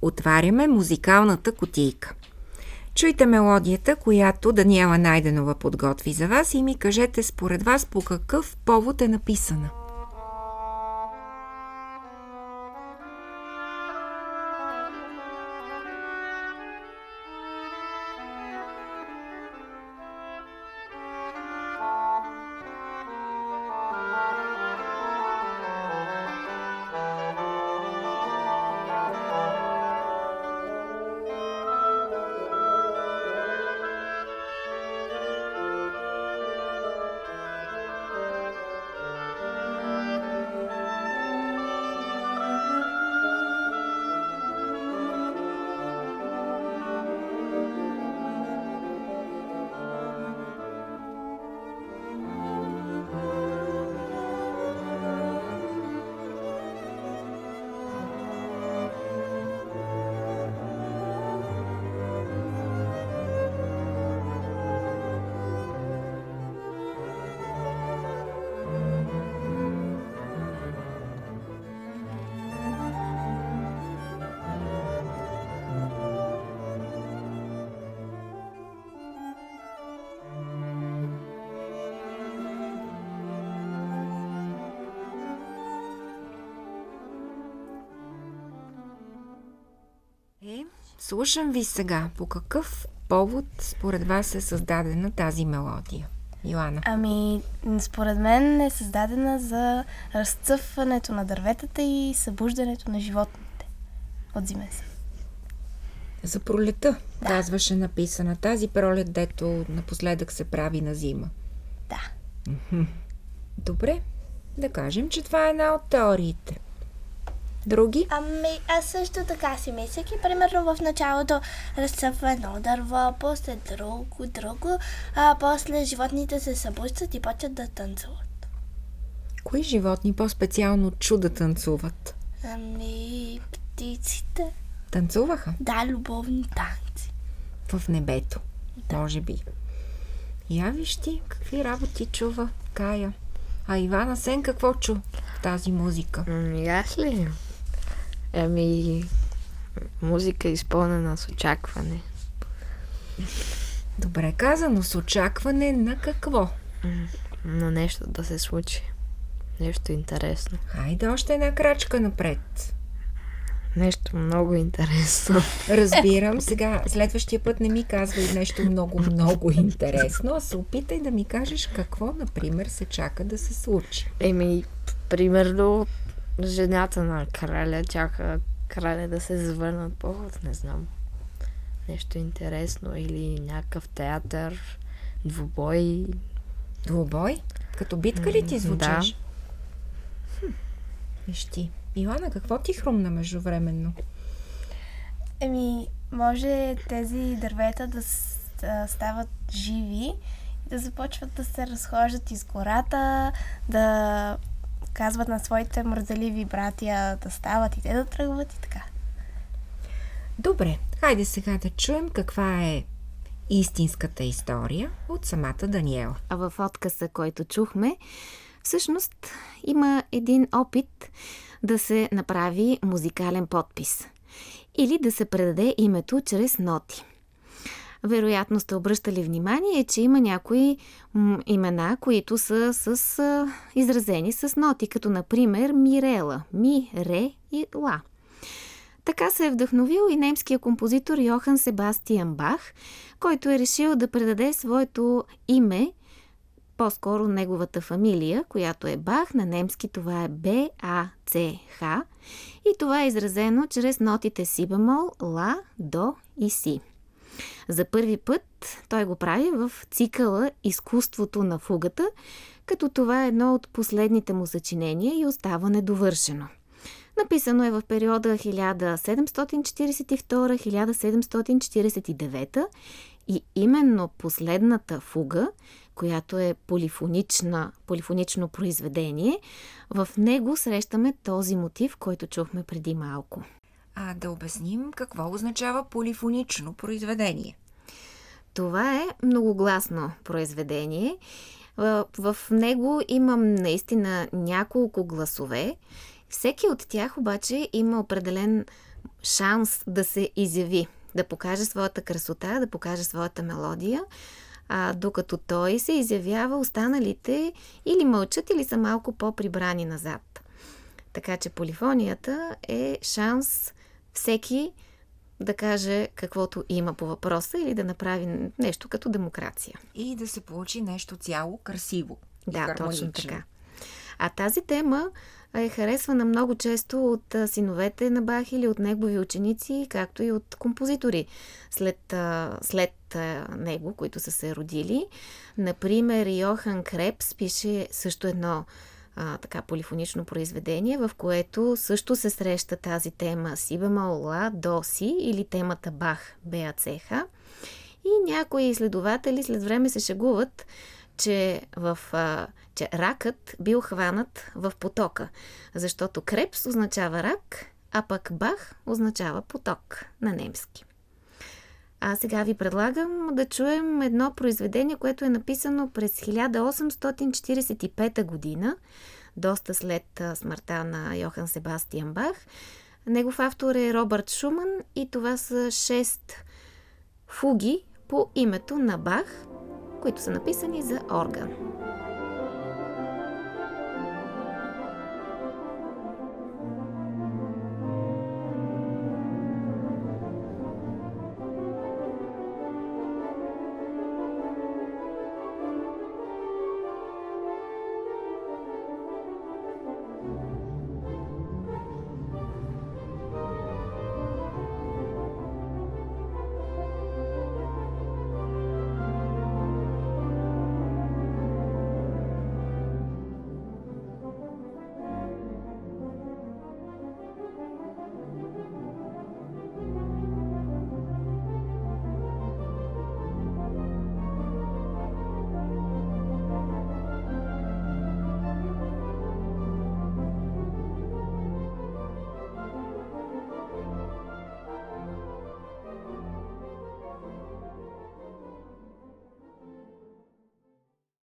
Отваряме музикалната кутийка. Чуйте мелодията, която Даниела Найденова подготви за вас и ми кажете според вас по какъв повод е написана. Слушам ви сега. По какъв повод според вас е създадена тази мелодия? Йоана. Според мен е създадена за разцъфването на дърветата и събуждането на животните от зимесен. За пролета, казваше написана. Тази пролет, дето напоследък се прави на зима. Да. Добре, да кажем, че това е една от теориите. Други? Аз също така си мислех и примерно в началото разцъфва едно дърво, после друго, а после животните се събуждат и почват да танцуват. Кои животни по-специално да танцуват? Птиците. Танцуваха? Да, любовни танци. В небето, може би. Я виж ти, какви работи чува Кая. А Иван Асен какво чу в тази музика? Аз ли? Музика е изпълнена с очакване. Добре казано, с очакване на какво? На нещо да се случи. Нещо интересно. Хайде още една крачка напред. Нещо много интересно. Разбирам. Сега, следващия път не ми казвай нещо много интересно, а се опитай да ми кажеш какво, например, се чака да се случи. Примерно, жената на краля чака краля да се завърне от поход, не знам. Нещо интересно или някакъв театър, двубой. Двубой? Като битка ли ти звучиш? Да. Виж ти. Илана, какво ти хрумна междувременно? Може тези дървета да стават живи, да започват да се разхождат из гората, да казват на своите мързеливи братя да стават и те да тръгват и така. Добре, хайде сега да чуем каква е истинската история от самата Даниела. А в откъса, който чухме, всъщност има един опит да се направи музикален подпис или да се предаде името чрез ноти. Вероятно сте обръщали внимание, че има някои имена, които са изразени с ноти, като например Мирела, Ми, Ре и Ла. Така се е вдъхновил и немския композитор Йохан Себастиан Бах, който е решил да предаде своето име, по-скоро неговата фамилия, която е Бах, на немски това е Б-А-Ц-Х, и това е изразено чрез нотите си бемол, ла, до и си. За първи път той го прави в цикъла Изкуството на фугата, като това е едно от последните му съчинения и остава недовършено. Написано е в периода 1742-1749 и именно последната фуга, която е полифонично произведение, в него срещаме този мотив, който чухме преди малко. Да обясним какво означава полифонично произведение. Това е многогласно произведение. В него имам наистина няколко гласове. Всеки от тях обаче има определен шанс да се изяви, да покаже своята красота, да покаже своята мелодия, докато той се изявява, останалите или мълчат, или са малко по-прибрани назад. Така че полифонията е шанс всеки да каже каквото има по въпроса или да направи нещо като демокрация. И да се получи нещо цяло красиво. Да, точно така. А тази тема е харесвана много често от синовете на Бах или от негови ученици, както и от композитори след него, които са се родили. Например, Йохан Крепс пише също едно така полифонично произведение, в което също се среща тази тема си бемол, ла, до, си или темата Бах, БАЦХ. И някои изследователи след време се шегуват, че ракът бил хванат в потока, защото Крепс означава рак, а пък Бах означава поток на немски. А сега ви предлагам да чуем едно произведение, което е написано през 1845 година, доста след смъртта на Йохан Себастиан Бах. Негов автор е Робърт Шуман и това са 6 фуги по името на Бах, които са написани за орган.